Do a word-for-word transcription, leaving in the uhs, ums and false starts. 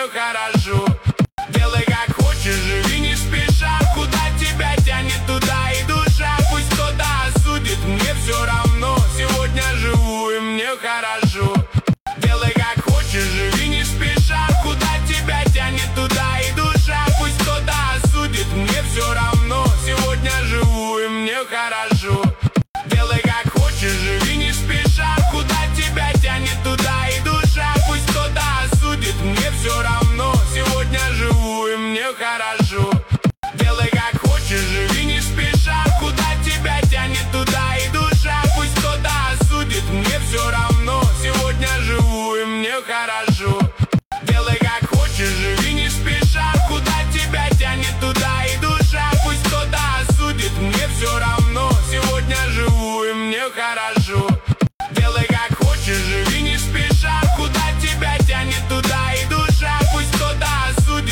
хорошо. Делай как хочешь, живи не спеша. Куда тебя тянет, туда и душа. Пусть кто-то осудит, мне все равно. Сегодня живу и мне хорошо. Делай как хочешь, живи не спеша. Куда тебя тянет, туда и душа. Пусть кто-то осудит, мне все равно. Сегодня живу и мне хорошо. Делай как хочешь, живи не спеша. Куда тебя тянет, туда и душа. Пусть кто-то осудит, мне все равно. Сегодня живу и мне хорошо. Делай как хочешь, живи не спеша. Куда тебя тянет, туда и душа. Пусть кто-то осудит, мне все равно. Сегодня живу и мне хорошо. Делай как хочешь, живи не спеша. Куда тебя тянет, туда и душа. Пусть кто-то осудит, мне все равно. Сегодня живу и мне хорошо.